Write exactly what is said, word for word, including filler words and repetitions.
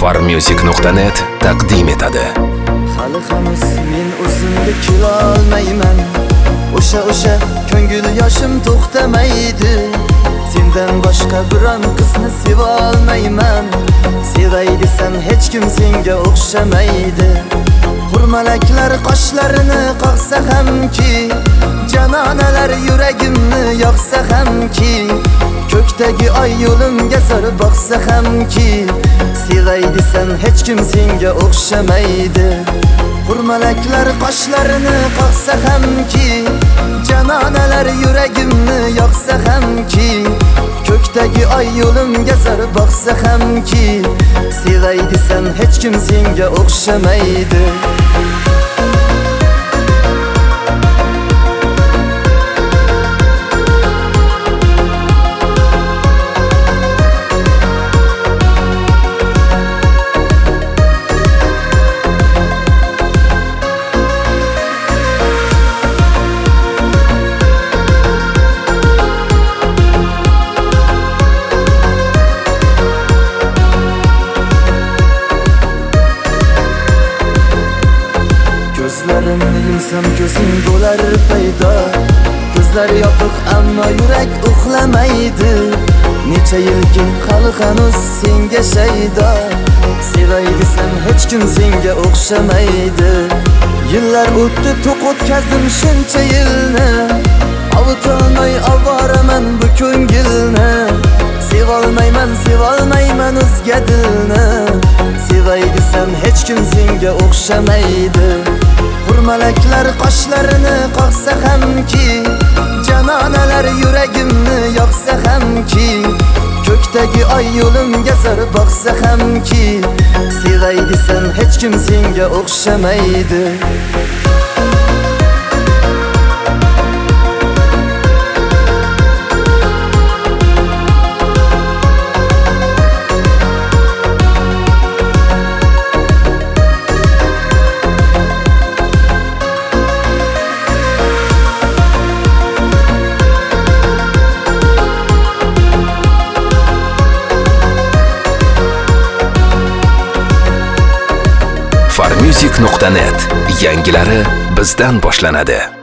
farmusic nuqta net taqdim etadi. Hali hanuz men o'zimga kela olmayman. O'sha o'sha ko'ngil yoshim to'xtamaydi. Sendan boshqa biron qizni seva olmayman. Sevay desam hech kim senga o'xshamaydi. Hurmalaklar qoshlarini qoqsa hamki, janonalar yuragimni yoqsa hamki, ko'kdagi oy yo'limga zor boqsa hamki, sevay desam hech kim senga o'xshamaydi. Hurmalaklar qoshlarini qoqsa hamki, janonalar yuragimni yoqsa hamki, ko'kdagi oy yo'limga zor boqsa hamki, sevay desam hech kim senga o'xshamaydi. Gözlerimni yumsam ko'zing bo'lar paydo. Ko'zlar yopiq ammo yurak uxlamaydi. Necha yilki hali hanuz senga shaydo. Sevay desam hech kim senga o'xshamaydi. Yillar o'tdi, to'q o'tkazdim shuncha yilni. Avutolmay ovoraman bu ko'ngilni. Sevolmayman, sevolmayman o'zga dilni. Sevay desam hech kim senga o'xshamaydi. Hurmalaklar qoshlarini qoqsa hamki, janonalar yuragimni yoqsa hamki, ko'kdagi oy yo'limga zor boqsa hamki, sevay desam hech kim senga o'xshamaydi. farmusic nuqta net yangilari bizdan boshlanadi.